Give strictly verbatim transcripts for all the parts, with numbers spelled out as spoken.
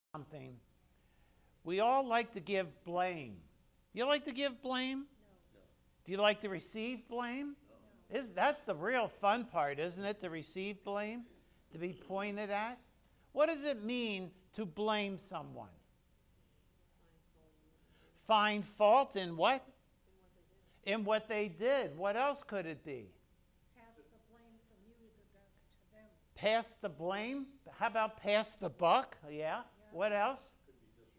something, we all like to give blame. You like to give blame? No. Do you like to receive blame? No. Is, that's the real fun part, isn't it, to receive blame, to be pointed at? What does it mean to blame someone? Find fault in what? In what they did. What else could it be? Pass the blame from you to them. Pass the blame? How about pass the buck? Yeah. Yeah. What else? Could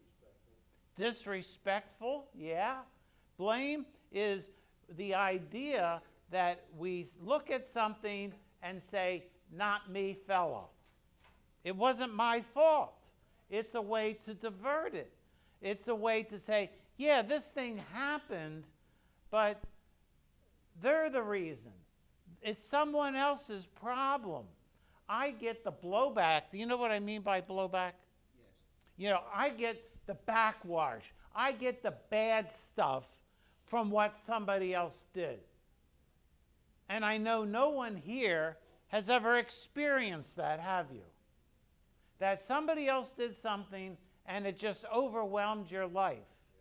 be disrespectful. Disrespectful? Yeah. Blame is the idea that we look at something and say, not me, fella. It wasn't my fault. It's a way to divert it. It's a way to say, yeah, this thing happened, but they're the reason. It's someone else's problem. I get the blowback. Do you know what I mean by blowback? Yes. You know, I get the backwash. I get the bad stuff from what somebody else did. And I know no one here has ever experienced that, have you? That somebody else did something and it just overwhelmed your life.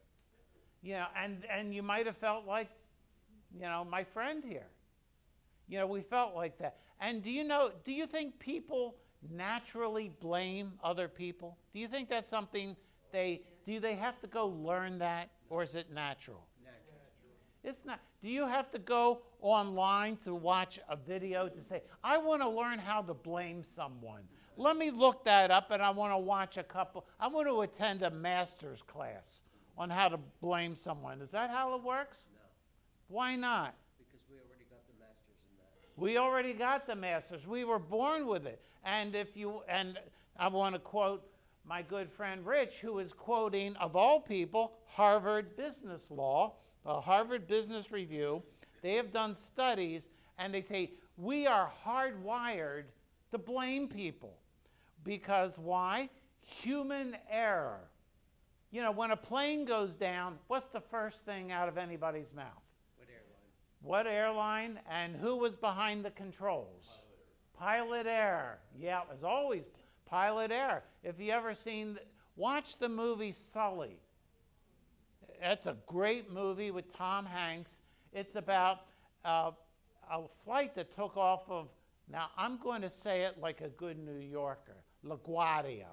You know, and, and you might have felt like, you know, my friend here. You know, we felt like that. And do you know, do you think people naturally blame other people? Do you think that's something they, do they have to go learn that, or is it natural? Natural. It's not. Do you have to go online to watch a video to say, I want to learn how to blame someone? Let me look that up, and I want to watch a couple, I want to attend a master's class on how to blame someone. Is that how it works? No, Why not? because we already got the masters in that. We already got the masters. We were born with it. And if you, and I want to quote my good friend Rich, who is quoting, of all people, Harvard Business Law, uh, Harvard Business Review. They have done studies, and they say we are hardwired to blame people. Because why? Human error. You know, when a plane goes down, what's the first thing out of anybody's mouth? What airline? What airline, and who was behind the controls? Pilot error. Yeah, it was always pilot error. If you ever seen, watch the movie Sully. That's a great movie with Tom Hanks. It's about uh, a flight that took off of, now I'm going to say it like a good New Yorker, LaGuardia.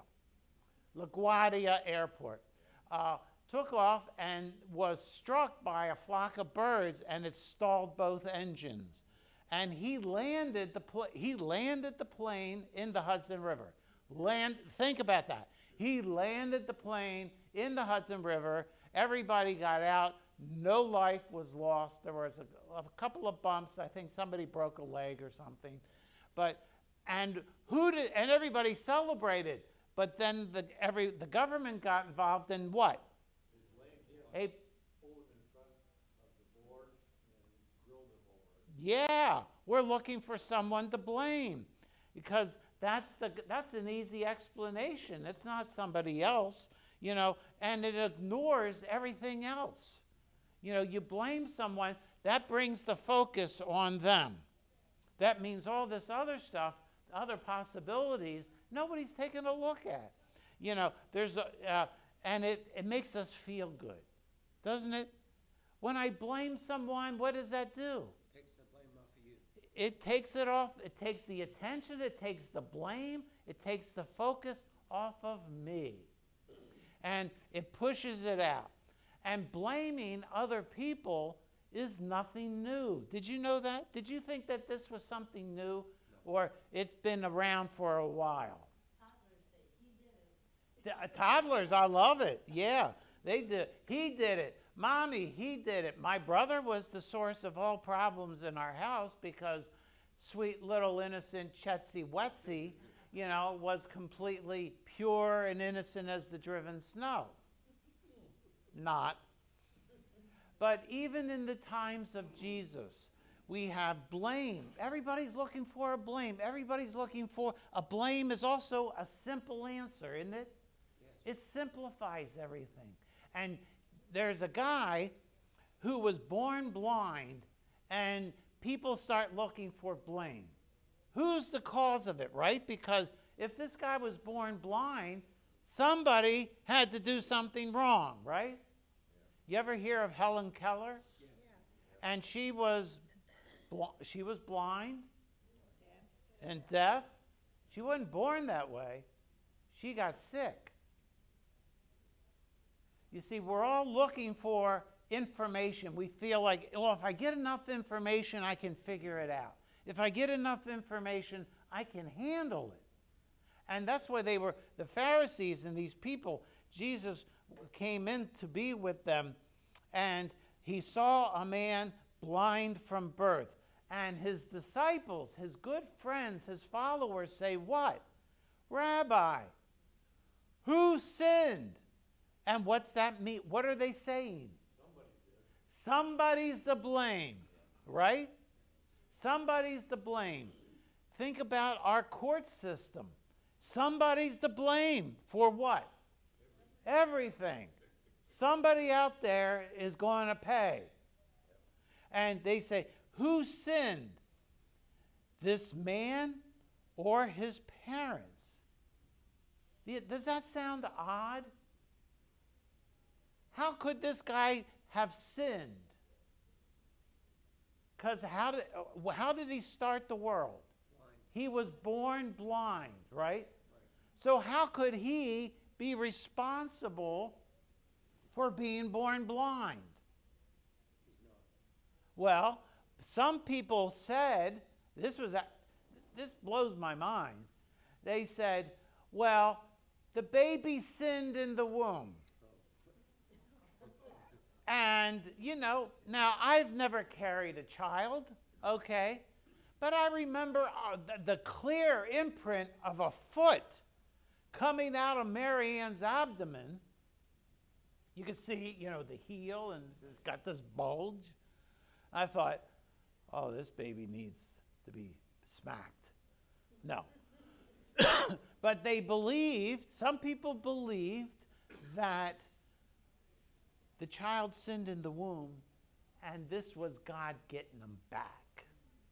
LaGuardia Airport. Uh, took off and was struck by a flock of birds, and it stalled both engines. And he landed the pl- he landed the plane in the Hudson River. Land. Think about that. He landed the plane in the Hudson River. Everybody got out. No life was lost. There was a, a couple of bumps. I think somebody broke a leg or something. But and who did? And everybody celebrated. But then the every the government got involved in what? A, yeah, we're looking for someone to blame, because that's the that's an easy explanation. It's not somebody else, you know, and it ignores everything else. You know, you blame someone, that brings the focus on them. That means all this other stuff, other possibilities, nobody's taking a look at. You know, there's a, uh, and it, it makes us feel good, doesn't it? When I blame someone, what does that do? Takes the blame off of you. It takes it off, it takes the attention, it takes the blame, it takes the focus off of me. And it pushes it out. And blaming other people is nothing new. Did you know that? Did you think that this was something new? No. Or it's been around for a while? Toddlers say he did it. The, uh, toddlers, I love it. Yeah, they did. He did it. Mommy, he did it. My brother was the source of all problems in our house, because sweet little innocent Chetsy Wetsy, you know, was completely pure and innocent as the driven snow. Not. But even in the times of Jesus, we have blame. Everybody's looking for a blame. Everybody's looking for a blame is also a simple answer, isn't it? Yes. It simplifies everything. And there's a guy who was born blind, and people start looking for blame. Who's the cause of it, right? Because if this guy was born blind, Somebody had to do something wrong, right? You ever hear of Helen Keller? And she was bl- she was blind and deaf. She wasn't born that way. She got sick. You see, we're all looking for information. We feel like, well, if I get enough information, I can figure it out. If I get enough information, I can handle it. And that's why they were, the Pharisees and these people, Jesus came in to be with them, and he saw a man blind from birth. And his disciples, his good friends, his followers say, what? Rabbi, who sinned? And what's that mean? What are they saying? Somebody did. Somebody's to blame, right? Somebody's to blame. Think about our court system. Somebody's to blame for what? Everything. Somebody out there is going to pay. And they say, who sinned? This man or his parents? Does that sound odd? How could this guy have sinned? Because how did, how did he start the world? Blind. He was born blind, right? So how could he be responsible for being born blind? He's not. Well, some people said, this was a, this blows my mind. They said, well, the baby sinned in the womb. And, you know, now I've never carried a child, okay? But I remember uh, the, the clear imprint of a foot coming out of Mary Ann's abdomen. You could see, you know, the heel, and it's got this bulge. I thought, oh, this baby needs to be smacked. No. But they believed, some people believed that the child sinned in the womb, and this was God getting them back.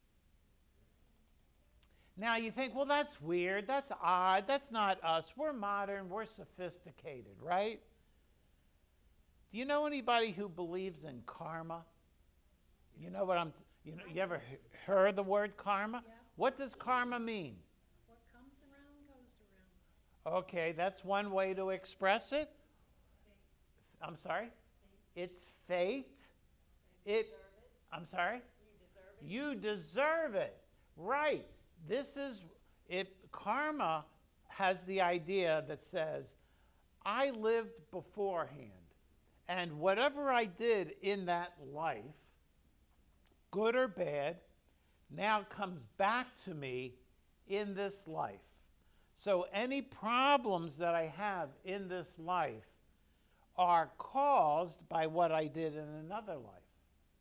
Now you think, well, that's weird, that's odd, that's not us. We're modern, we're sophisticated, right? Do you know anybody who believes in karma? You know what I'm, you know, you ever he- heard the word karma? Yeah. What does karma mean? What comes around goes around. Okay, that's one way to express it. I'm sorry? It's fate. It, I'm sorry? You deserve it. Right. This is, it. Karma has the idea that says, I lived beforehand, and whatever I did in that life, good or bad, now comes back to me in this life. So any problems that I have in this life are caused by what I did in another life.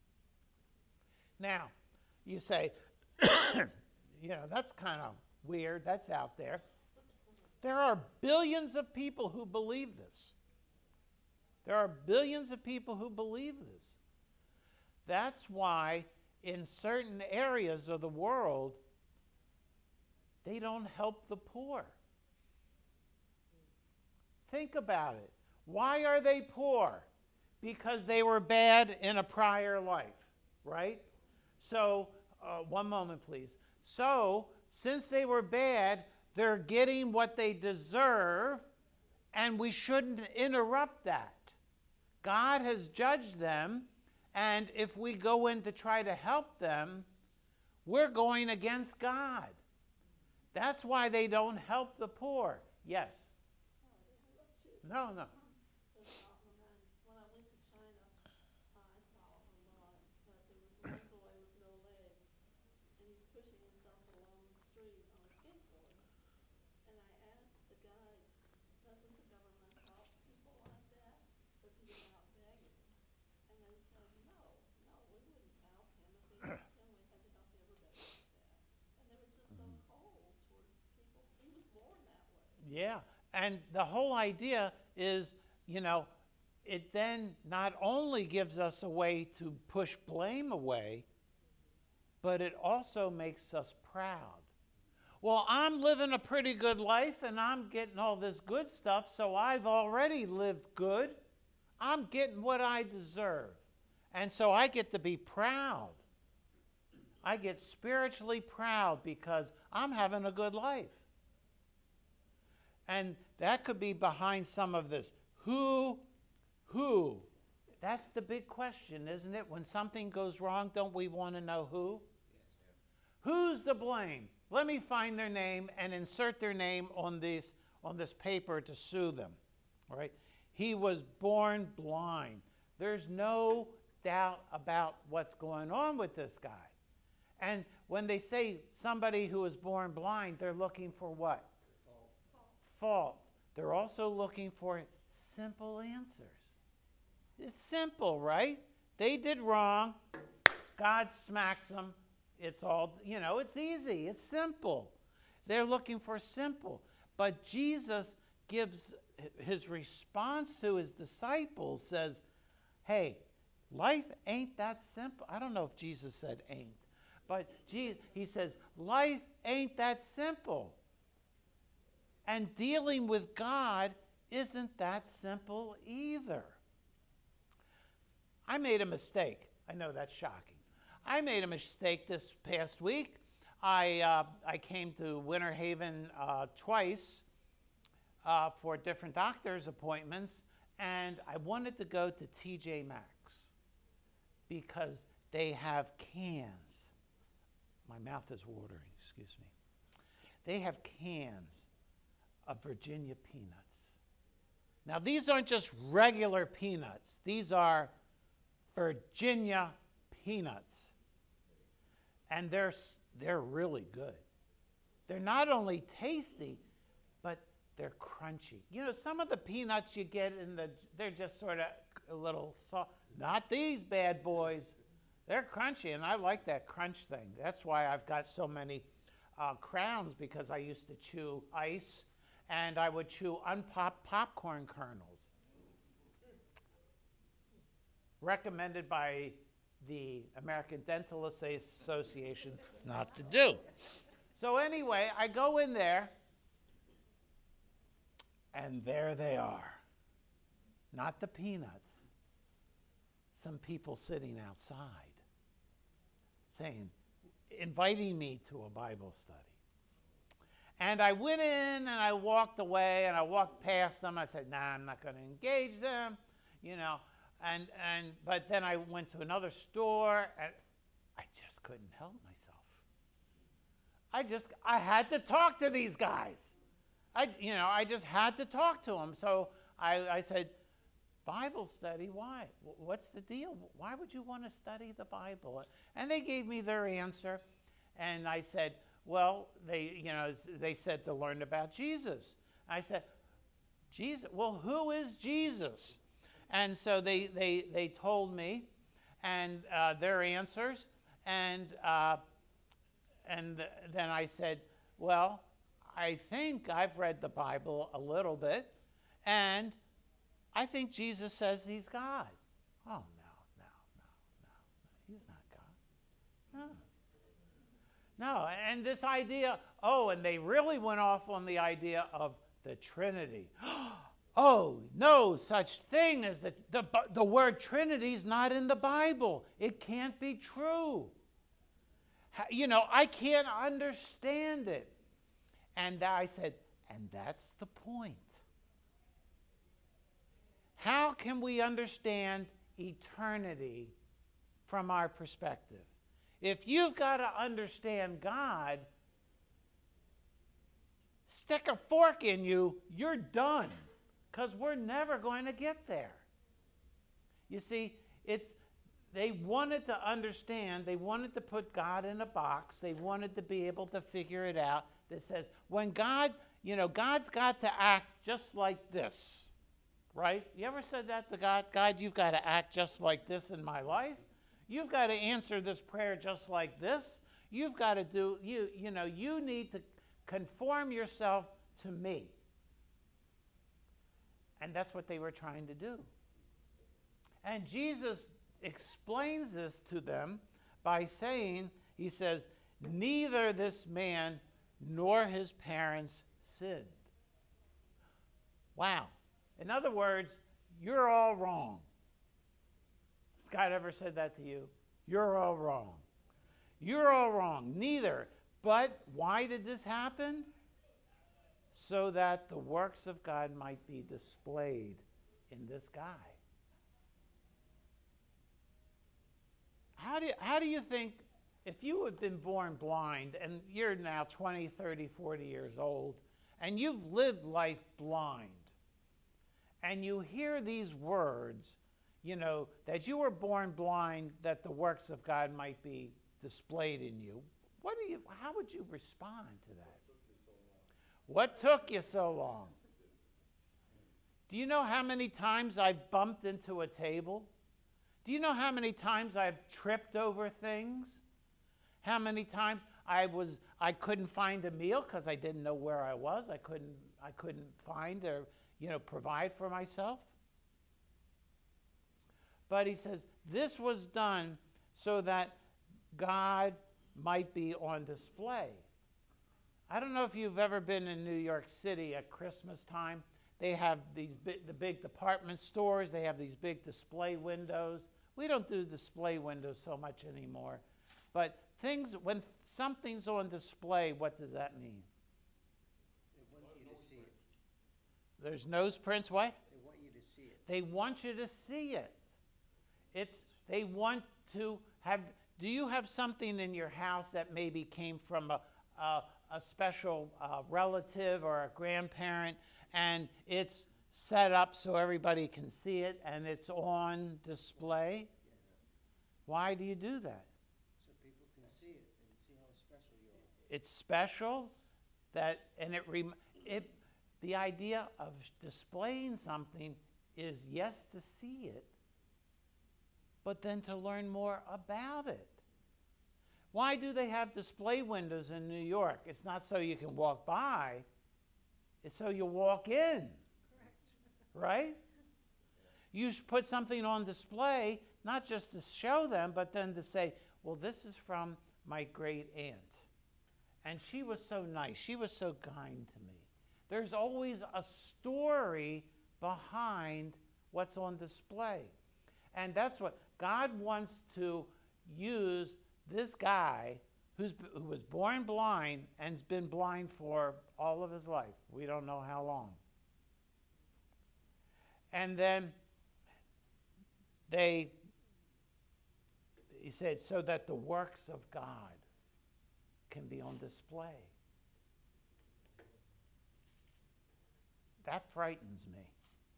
Now, you say, you know, that's kind of weird, that's out there. There are billions of people who believe this. There are billions of people who believe this. That's why in certain areas of the world, they don't help the poor. Think about it. Why are they poor? Because they were bad in a prior life, right? So, uh, one moment, please. So, since they were bad, they're getting what they deserve, and we shouldn't interrupt that. God has judged them, and if we go in to try to help them, we're going against God. That's why they don't help the poor. Yes? No, no. When I went to China, I saw a lot, but there was one boy with no legs, and he's pushing himself along the street on a skateboard. And I asked the guy, doesn't the government help people like that? Does he go out begging? And they said, no, no, we wouldn't help him. If we helped him, we'd have to help everybody like that. And they were just so cold toward people. He was born that way. Yeah, and the whole idea is, you know, it then not only gives us a way to push blame away, but it also makes us proud. Well, I'm living a pretty good life and I'm getting all this good stuff, so I've already lived good. I'm getting what I deserve. And so I get to be proud. I get spiritually proud because I'm having a good life. And that could be behind some of this. Who, who? That's the big question, isn't it? When something goes wrong, don't we want to know who? Yes, sir. Who's to blame? Let me find their name and insert their name on this, on this paper to sue them. All right? He was born blind. There's no doubt about what's going on with this guy. And when they say somebody who was born blind, they're looking for what? Fault. Fault. They're also looking for simple answers. It's simple, right? They did wrong. God smacks them. It's all, you know, it's easy. It's simple. They're looking for simple. But Jesus gives his response to his disciples, says, hey, life ain't that simple. I don't know if Jesus said ain't, but Jesus, he says, life ain't that simple. And dealing with God isn't that simple either. I made a mistake. I know that's shocking. I made a mistake this past week. I, uh, I came to Winter Haven uh, twice uh, for different doctor's appointments, and I wanted to go to T J Maxx because they have cans. My mouth is watering, excuse me. They have cans of Virginia peanuts. Now, these aren't just regular peanuts. These are Virginia peanuts. And they're, they're really good. They're not only tasty, but they're crunchy. You know, some of the peanuts you get in the, they're just sort of a little soft. Not these bad boys. They're crunchy, and I like that crunch thing. That's why I've got so many uh, crowns, because I used to chew ice, and I would chew unpopped popcorn kernels. Recommended by the American Dental Association not to do. So anyway, I go in there, and there they are. Not the peanuts. Some people sitting outside saying, inviting me to a Bible study. And I went in and I walked away and I walked past them. I said, nah, I'm not going to engage them, you know. And, and, but then I went to another store and I just couldn't help myself. I just, I had to talk to these guys. I, you know, I just had to talk to them. So I, I said, Bible study, why? What's the deal? Why would you want to study the Bible? And they gave me their answer. And I said, well, they, you know, they said to learn about Jesus. I said, Jesus? Well, who is Jesus? And so they, they, they told me and uh, their answers. And, uh, and th- then I said, well, I think I've read the Bible a little bit. And I think Jesus says he's God. Oh, no, no, no, no, no. He's not God. No. No, and this idea, oh, and they really went off on the idea of the Trinity. Oh, no such thing as the, the, the word Trinity is not in the Bible. It can't be true. You know, I can't understand it. And I said, and that's the point. How can we understand eternity from our perspective? If you've got to understand God, stick a fork in you, you're done. Because we're never going to get there. You see, it's they wanted to understand, they wanted to put God in a box, they wanted to be able to figure it out that says, when God, you know, God's got to act just like this. Right? You ever said that to God? God, you've got to act just like this in my life. You've got to answer this prayer just like this. You've got to do, you, you know, you need to conform yourself to me. And that's what they were trying to do. And Jesus explains this to them by saying, he says, neither this man nor his parents sinned. Wow. In other words, you're all wrong. Has God ever said that to you? You're all wrong. You're all wrong. Neither. But why did this happen? So that the works of God might be displayed in this guy. How do you, how do you think, if you had been born blind and you're now twenty, thirty, forty years old, and you've lived life blind, and you hear these words, you know, that you were born blind, that the works of God might be displayed in you, what do you, how would you respond to that? What took you so long? Do you know how many times I've bumped into a table? Do you know how many times I've tripped over things? How many times I was I couldn't find a meal because I didn't know where I was. I couldn't I couldn't find or, you know, provide for myself. But he says this was done so that God might be on display. I don't know if you've ever been in New York City at Christmas time. They have these big, the big department stores. They have these big display windows. We don't do display windows so much anymore. But things, when something's on display, what does that mean? They want you to see it. There's nose prints, what? They want you to see it. They want you to see it. It's, they want to have, do you have something in your house that maybe came from a, a, a special uh, relative or a grandparent, and it's set up so everybody can see it and it's on display? Why do you do that? So people can see it and see how special you are. It's special, that, and it, rem, it, the idea of displaying something is, yes, to see it, but then to learn more about it. Why do they have display windows in New York? It's not so you can walk by, it's so you walk in. Right? You should put something on display, not just to show them, but then to say, well, this is from my great aunt. And she was so nice. She was so kind to me. There's always a story behind what's on display. And that's what God wants to use this guy who's, who was born blind and has been blind for all of his life. We don't know how long. And then they, he said, so that the works of God can be on display. That frightens me.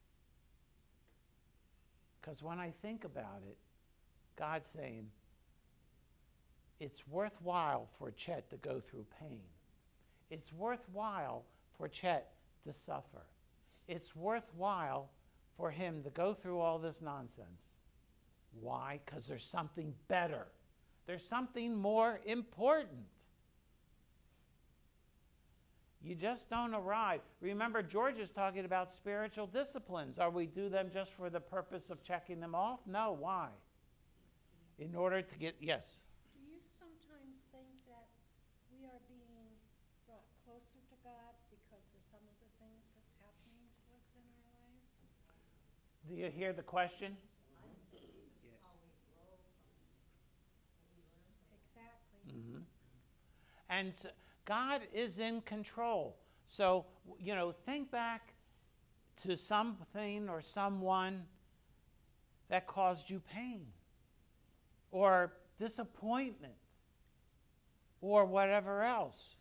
Because when I think about it, God's saying, it's worthwhile for Chet to go through pain. It's worthwhile for Chet to suffer. It's worthwhile for him to go through all this nonsense. Why? Because there's something better. There's something more important. You just don't arrive. Remember, George is talking about spiritual disciplines. Are we do them just for the purpose of checking them off? No. Why? In order to get, yes? Do you sometimes think that we are being brought closer to God because of some of the things that's happening to us in our lives? Do you hear the question? Yes. Exactly. Mm-hmm. And so God is in control. So, you know, think back to something or someone that caused you pain or disappointment or whatever else.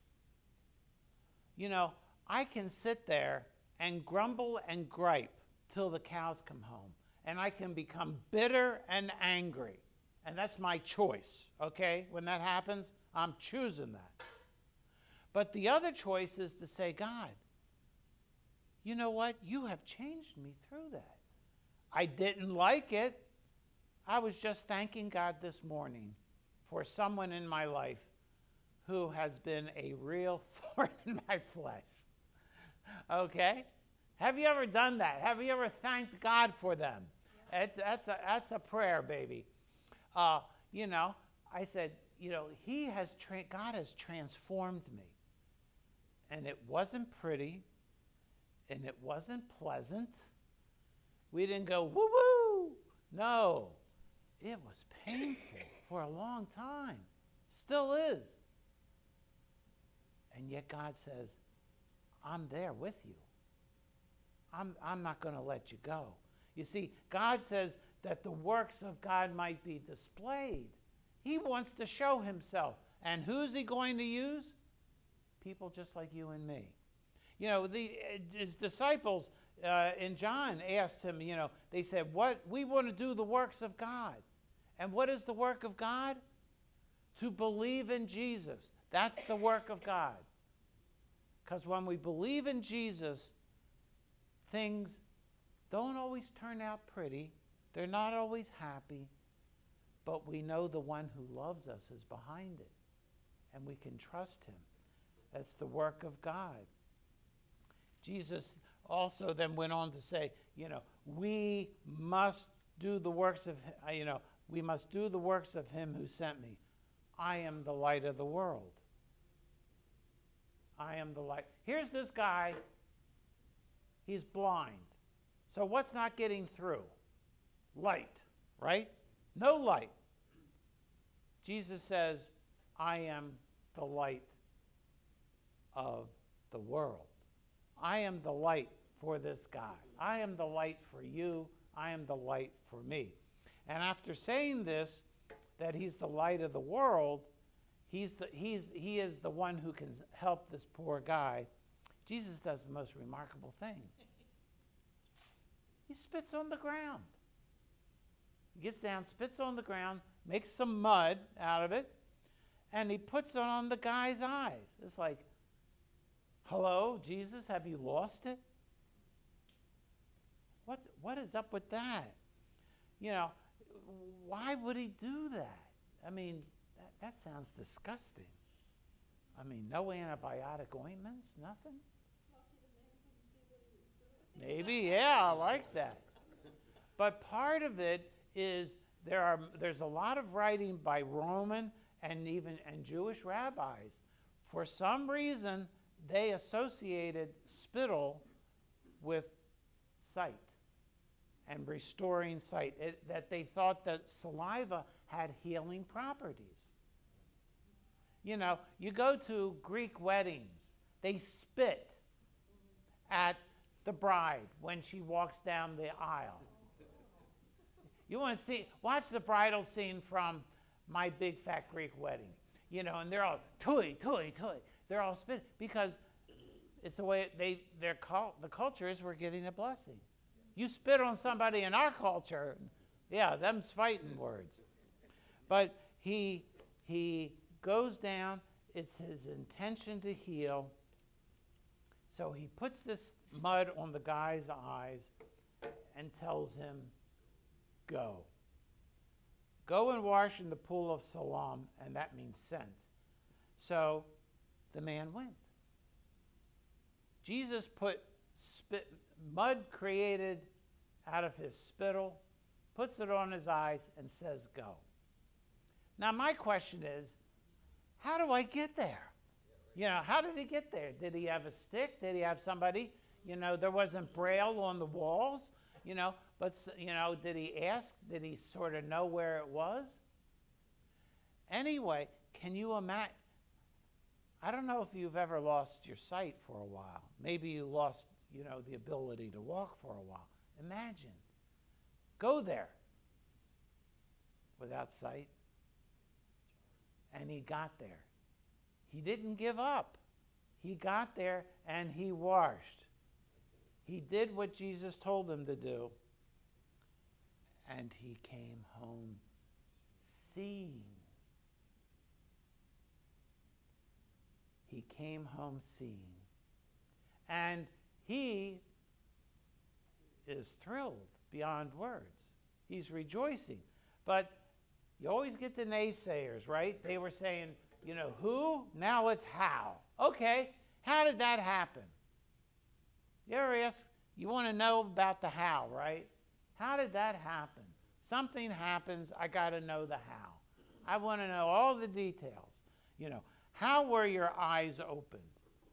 You know, I can sit there and grumble and gripe till the cows come home, and I can become bitter and angry. And that's my choice, okay? When that happens, I'm choosing that. But the other choice is to say, God, you know what? You have changed me through that. I didn't like it. I was just thanking God this morning for someone in my life who has been a real thorn in my flesh. Okay? Have you ever done that? Have you ever thanked God for them? Yeah. It's, that's, a, that's a prayer, baby. Uh, you know, I said, you know, he has tra- God has transformed me. and it wasn't pretty, and it wasn't pleasant. We didn't go, woo-woo. No, it was painful for a long time. Still is. And yet God says, I'm there with you. I'm, I'm not going to let you go. You see, God says that the works of God might be displayed. He wants to show himself. And who's he going to use? People just like you and me. You know, the, his disciples uh, in John asked him, you know, they said, "What we want to do the works of God." And what is the work of God? To believe in Jesus. That's the work of God. Because when we believe in Jesus, things don't always turn out pretty. They're not always happy. But we know the one who loves us is behind it. And we can trust him. That's the work of God. Jesus also then went on to say, you know, we must do the works of, you know, we must do the works of him who sent me. I am the light of the world. I am the light. Here's this guy. He's blind. So what's not getting through? Light, right? No light. Jesus says, I am the light of the world. I am the light for this guy. I am the light for you. I am the light for me. And after saying this, that he's the light of the world, he's the, he's, he is the one who can help this poor guy. Jesus does the most remarkable thing. He spits on the ground. He gets down, spits on the ground, makes some mud out of it, and he puts it on the guy's eyes. It's like, hello, Jesus, have you lost it? What, what is up with that? You know, why would he do that? I mean, that, that sounds disgusting. I mean, no antibiotic ointments, nothing? Maybe, yeah, I like that. But part of it is there are there's a lot of writing by Roman and even and Jewish rabbis. For some reason, they associated spittle with sight and restoring sight. It, that they thought that saliva had healing properties. You know, you go to Greek weddings, they spit at the bride when she walks down the aisle. You want to see, watch the bridal scene from My Big Fat Greek Wedding. You know, and they're all, tui, tui, tui. They're all spit because it's the way they, their cult, the culture is we're getting a blessing. You spit on somebody in our culture, yeah, them's fighting words. But he, he goes down, it's his intention to heal. So he puts this mud on the guy's eyes and tells him, go. Go and wash in the pool of Siloam, and that means sent. So the man went. Jesus put spit, mud created out of his spittle, puts it on his eyes, and says, go. Now my question is, how do I get there? You know, how did he get there? Did he have a stick? Did he have somebody? You know, there wasn't braille on the walls, you know, but, you know, did he ask? Did he sort of know where it was? Anyway, can you imagine? I don't know if you've ever lost your sight for a while. Maybe you lost, you know, the ability to walk for a while. Imagine. Go there without sight. And he got there. He didn't give up. He got there and he washed. He did what Jesus told him to do. And he came home seeing. He came home seeing. And he is thrilled beyond words. He's rejoicing. But you always get the naysayers, right? They were saying, you know, who? Now it's how. Okay, how did that happen? You ever ask, you want to know about the how, right? How did that happen? Something happens, I got to know the how. I want to know all the details. You know, how were your eyes opened?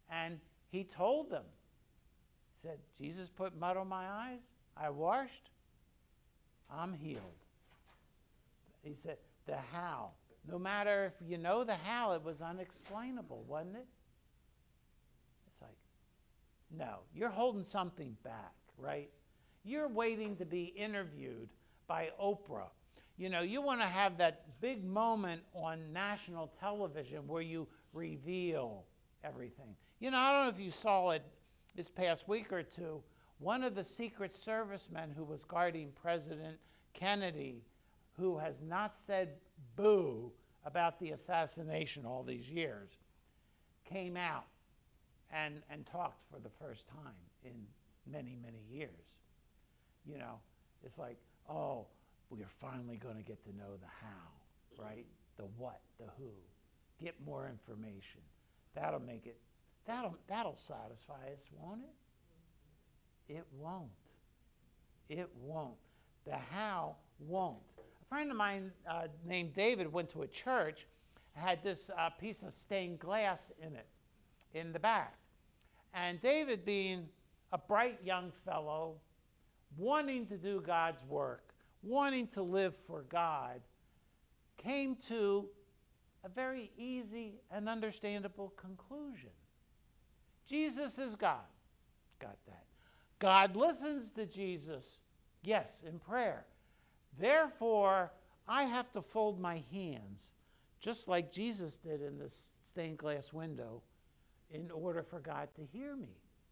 And he told them, he said, Jesus put mud on my eyes. I washed. I'm healed. He said, the how. No matter if you know the how, it was unexplainable, wasn't it? It's like, no, you're holding something back, right? You're waiting to be interviewed by Oprah. You know, you want to have that big moment on national television where you reveal everything. You know, I don't know if you saw it this past week or two. One of the Secret Service men who was guarding President Kennedy, who has not said boo about the assassination all these years, came out and, and talked for the first time in many, many years. You know, it's like, oh, we are finally going to get to know the how, right? The what, the who. Get more information. That'll make it, that'll, that'll satisfy us, won't it? It won't. It won't. The how won't. A friend of mine uh, named David went to a church, had this uh, piece of stained glass in it, in the back. And David, being a bright young fellow, wanting to do God's work, wanting to live for God, came to a very easy and understandable conclusion. Jesus is God. Got that. God listens to Jesus, yes, in prayer. Therefore, I have to fold my hands, just like Jesus did in this stained glass window, in order for God to hear me.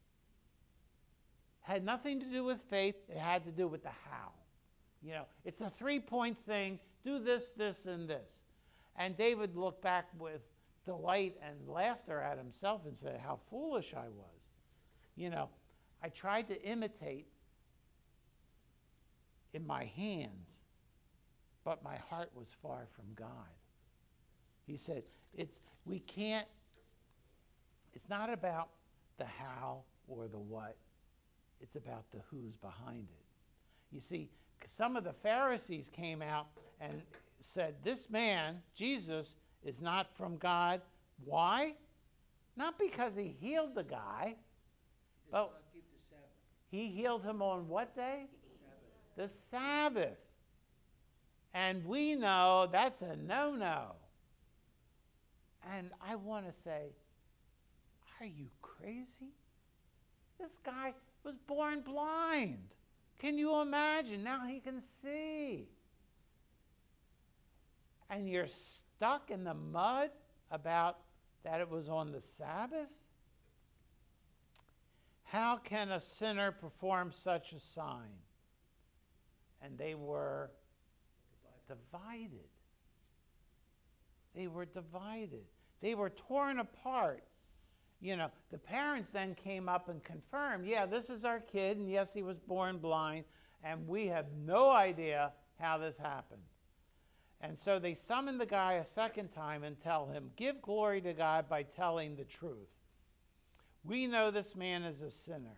Had nothing to do with faith. It had to do with the how. You know, it's a three-point thing. Do this, this, and this. And David looked back with delight and laughter at himself and said, how foolish I was. You know, I tried to imitate in my hands, but my heart was far from God. He said, it's, we can't, it's not about the how or the what. It's about the who's behind it. You see, some of the Pharisees came out and said, this man, Jesus, is not from God. Why? Not because he healed the guy, but keep the Sabbath. he healed him on what day? The Sabbath. The Sabbath. And we know that's a no-no. And I want to say, are you crazy? This guy was born blind. Can you imagine? Now he can see. And you're stuck in the mud about that it was on the Sabbath? How can a sinner perform such a sign? And they were divided. They were divided. They were torn apart. You know, the parents then came up and confirmed, yeah, this is our kid, and yes, he was born blind, and we have no idea how this happened. And so they summoned the guy a second time and tell him, give glory to God by telling the truth. We know this man is a sinner.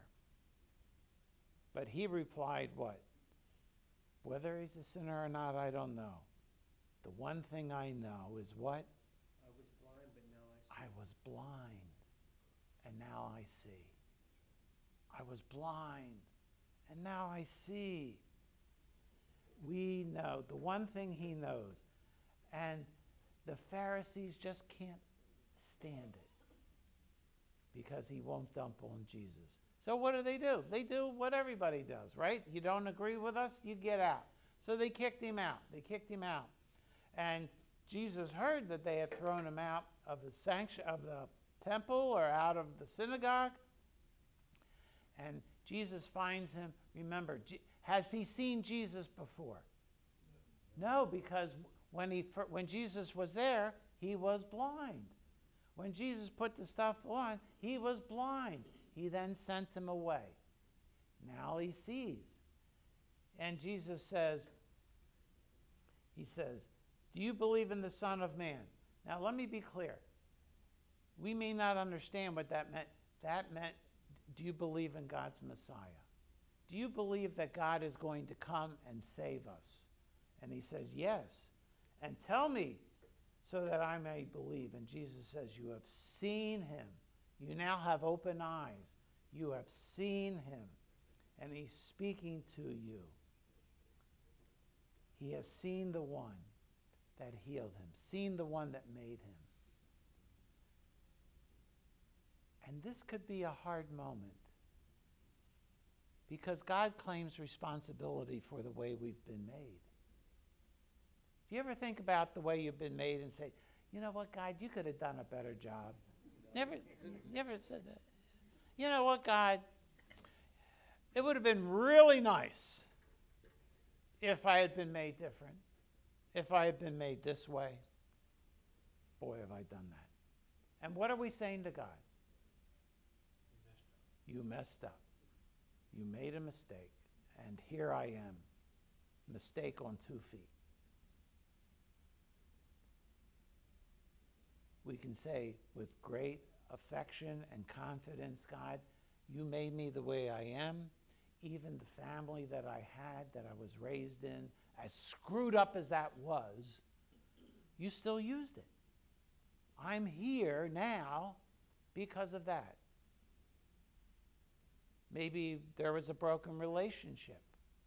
But he replied, what? Whether he's a sinner or not, I don't know. The one thing I know is what? I was blind, but now I see. I was blind, and now I see. I was blind, and now I see. We know, the one thing he knows. And the Pharisees just can't stand it because he won't dump on Jesus. So what do they do? They do what everybody does, right? You don't agree with us, you get out. So they kicked him out. They kicked him out. And Jesus heard that they had thrown him out of the sanction of the temple or out of the synagogue. And Jesus finds him. Remember, has he seen Jesus before? No, because when he when Jesus was there, he was blind. When Jesus put the stuff on, he was blind. He then sent him away. Now he sees. And Jesus says, he says, do you believe in the Son of Man? Now let me be clear. We may not understand what that meant. That meant, do you believe in God's Messiah? Do you believe that God is going to come and save us? And he says, yes. And tell me so that I may believe. And Jesus says, you have seen him. You now have open eyes. You have seen him, and he's speaking to you. He has seen the one that healed him, seen the one that made him. And this could be a hard moment because God claims responsibility for the way we've been made. Do you ever think about the way you've been made and say, you know what, God, you could have done a better job? Never, never said that. You know what, God, it would have been really nice if I had been made different, if I had been made this way. Boy, have I done that. And what are we saying to God? You messed up. You made a mistake, and here I am, mistake on two feet. We can say with great affection and confidence, God, you made me the way I am. Even the family that I had, that I was raised in, as screwed up as that was, you still used it. I'm here now because of that. Maybe there was a broken relationship.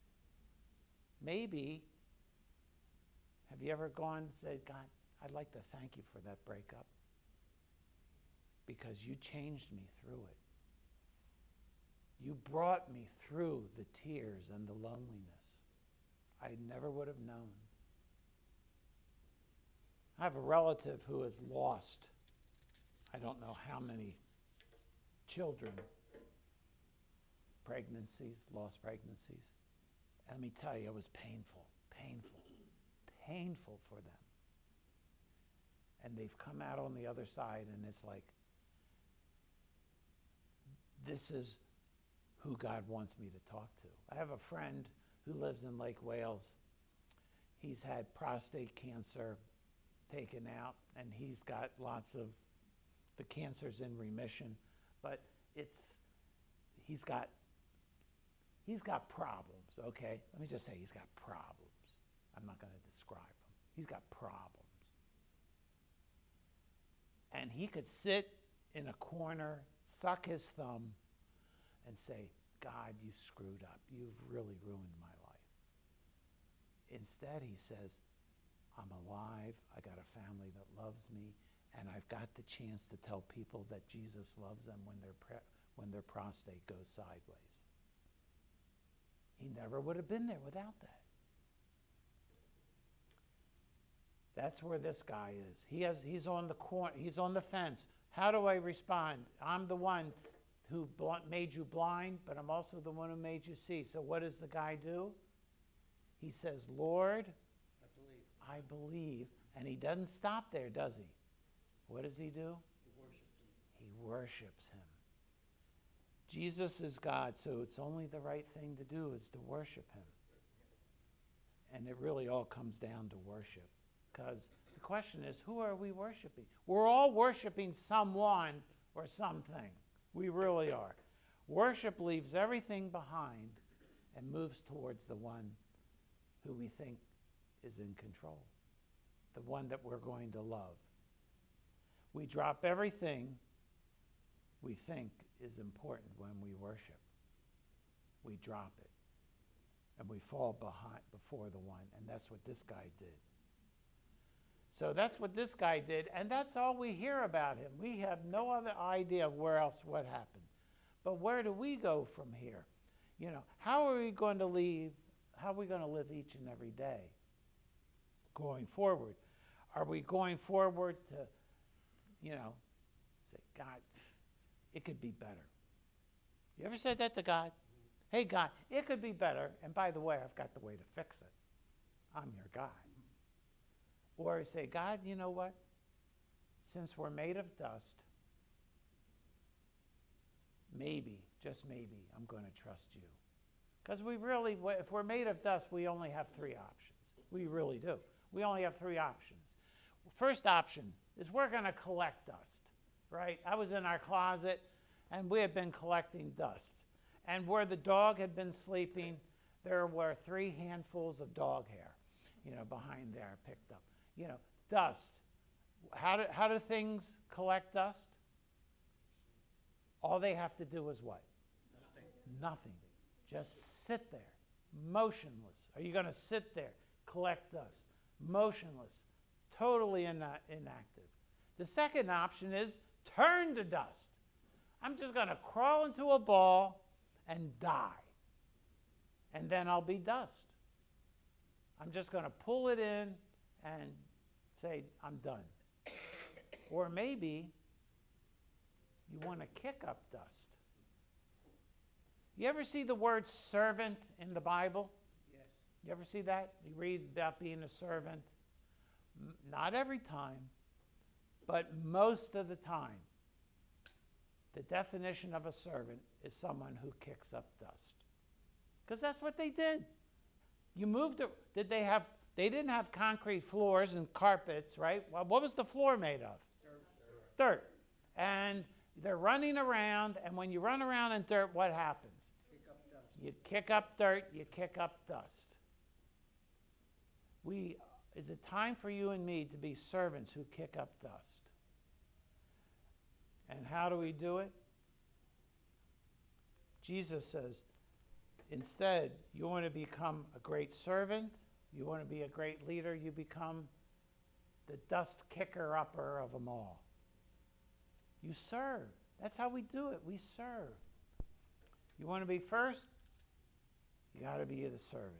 Maybe, have you ever gone and said, God, I'd like to thank you for that breakup because you changed me through it. You brought me through the tears and the loneliness. I never would have known. I have a relative who has lost, I don't know how many children, pregnancies, lost pregnancies. And let me tell you, it was painful, painful, painful for them. And they've come out on the other side, and it's like, this is who God wants me to talk to. I have a friend who lives in Lake Wales. He's had prostate cancer taken out, and he's got lots of, the cancer's in remission, but it's, he's got, he's got problems, okay? Let me just say he's got problems. I'm not going to describe them. He's got problems. And he could sit in a corner, suck his thumb, and say, God, you screwed up. You've really ruined my life. Instead, he says, I'm alive. I got a family that loves me, and I've got the chance to tell people that Jesus loves them when their pre- when their prostate goes sideways. He never would have been there without that. That's where this guy is. He has, he's on the corner. He's on the fence. How do I respond? I'm the one who bl- made you blind, but I'm also the one who made you see. So what does the guy do? He says, Lord, I believe. I believe. And he doesn't stop there, does he? What does he do? He worships him. He worships him. Jesus is God, so it's only the right thing to do is to worship him. And it really all comes down to worship. Because the question is, who are we worshiping? We're all worshiping someone or something. We really are. Worship leaves everything behind and moves towards the one who we think is in control, the one that we're going to love. We drop everything we think is important when we worship. We drop it, and we fall behind before the one, and that's what this guy did. So that's what this guy did, and that's all we hear about him. We have no other idea of where else what happened. But where do we go from here? You know, how are we going to leave? How are we going to live each and every day going forward? Are we going forward to, you know, say, God, it could be better? You ever said that to God? Hey, God, it could be better, and by the way, I've got the way to fix it. I'm your guy. Or say, God, you know what? Since we're made of dust, maybe, just maybe, I'm going to trust you. Because we really, if we're made of dust, we only have three options. We really do. We only have three options. First option is we're going to collect dust, right? I was in our closet, and we had been collecting dust. And where the dog had been sleeping, there were three handfuls of dog hair, you know, behind there picked up. You know, dust. How do, how do things collect dust? All they have to do is what? Nothing. Nothing. Just sit there, motionless. Are you going to sit there, collect dust? Motionless, totally ina- inactive. The second option is turn to dust. I'm just going to crawl into a ball and die. And then I'll be dust. I'm just going to pull it in and say, I'm done. Or maybe you want to kick up dust. You ever see the word servant in the Bible? Yes. You ever see that? You read about being a servant. M- Not every time, but most of the time, the definition of a servant is someone who kicks up dust. Because that's what they did. You moved it. Did they have, they didn't have concrete floors and carpets, right? Well, what was the floor made of? Dirt. Dirt. And they're running around, and when you run around in dirt, what happens? Kick up dust. You kick up dirt, you kick up dust. We, is it time for you and me to be servants who kick up dust? And how do we do it? Jesus says, instead, you want to become a great servant, you want to be a great leader, you become the dust kicker upper of them all. You serve. That's how we do it. We serve. You want to be first? You got to be the servant.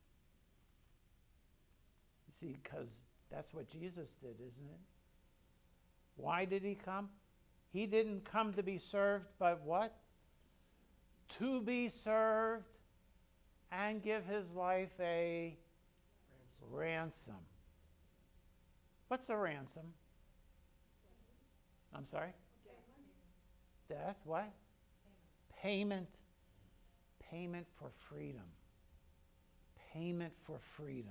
You see, because that's what Jesus did, isn't it? Why did he come? He didn't come to be served, but what? To be served and give his life a ransom. What's a ransom? I'm sorry? Death, what? Payment. Payment for freedom. Payment for freedom.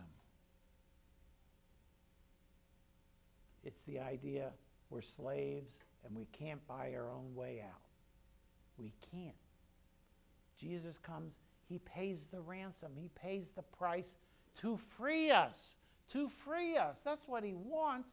It's the idea we're slaves and we can't buy our own way out. We can't. Jesus comes, he pays the ransom. He pays the price to free us. To free us. That's what he wants.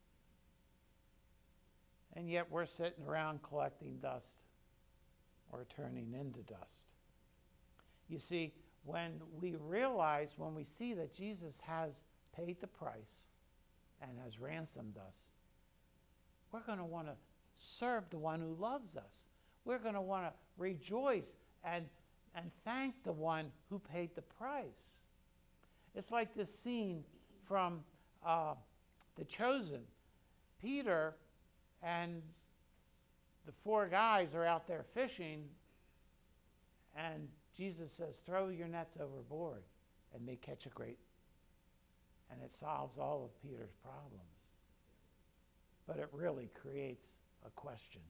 And yet we're sitting around collecting dust or turning into dust. You see, when we realize, when we see that Jesus has paid the price and has ransomed us, we're going to want to serve the one who loves us. We're going to want to rejoice and, and thank the one who paid the price. It's like this scene from uh, The Chosen. Peter and the four guys are out there fishing, and Jesus says, throw your nets overboard, and they catch a great, and it solves all of Peter's problems. But it really creates a question.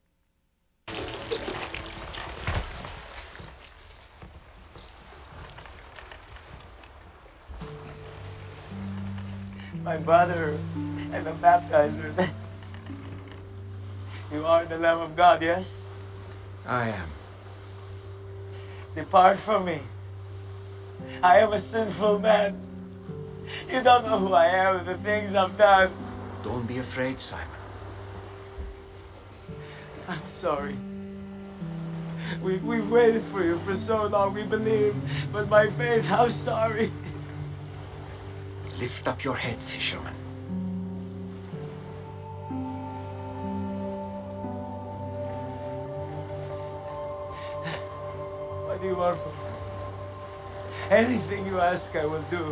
My brother and the baptizer. You are the Lamb of God, yes? I am. Depart from me. I am a sinful man. You don't know who I am and the things I've done. Don't be afraid, Simon. I'm sorry. We, we've waited for you for so long, we believe. But by faith, I'm sorry. Lift up your head, fisherman. What do you want from me? Anything you ask, I will do.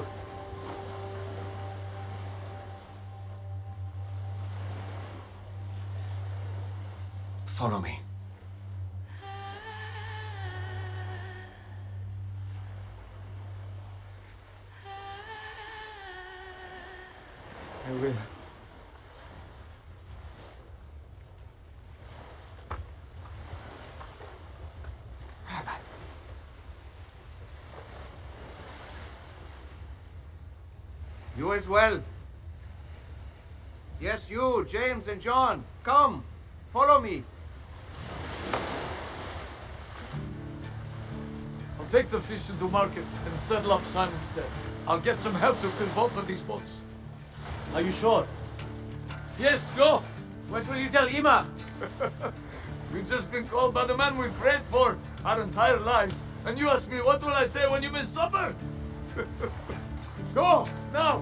Follow me. I will. Rabbi. You as well. Yes, you, James and John. Come, follow me. I'll take the fish into market and settle up Simon's debt. I'll get some help to fill both of these boats. Are you sure? Yes, go! What will you tell Ima? We've just been called by the man we prayed for our entire lives. And you ask me, what will I say when you miss supper? Go, now.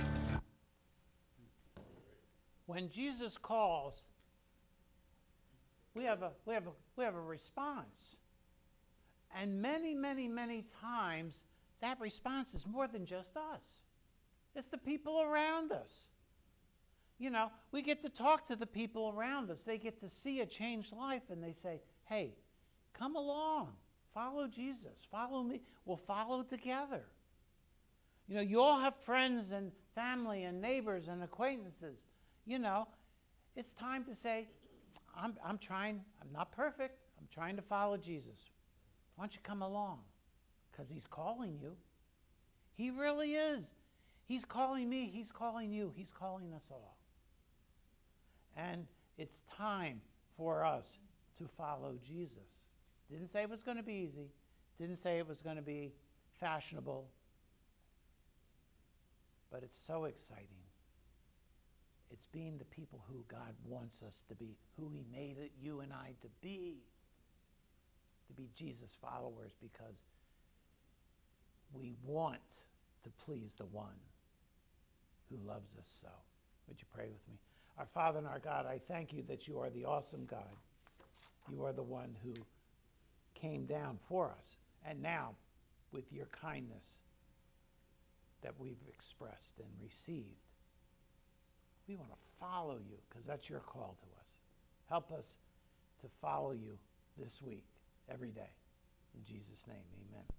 When Jesus calls, we have a, we have a, we have a response. And many, many, many times, that response is more than just us. It's the people around us. You know, we get to talk to the people around us. They get to see a changed life, and they say, hey, come along. Follow Jesus. Follow me. We'll follow together. You know, you all have friends and family and neighbors and acquaintances. You know, it's time to say, I'm, I'm trying, I'm not perfect. I'm trying to follow Jesus. Why don't you come along? Because he's calling you. He really is. He's calling me. He's calling you. He's calling us all. And it's time for us to follow Jesus. Didn't say it was going to be easy. Didn't say it was going to be fashionable. But it's so exciting. It's being the people who God wants us to be, who he made it, you and I to be. To be Jesus followers, because we want to please the one who loves us so. Would you pray with me? Our Father and our God, I thank you that you are the awesome God. You are the one who came down for us. And now, with your kindness that we've expressed and received, we want to follow you, because that's your call to us. Help us to follow you this week, every day. In Jesus' name, amen.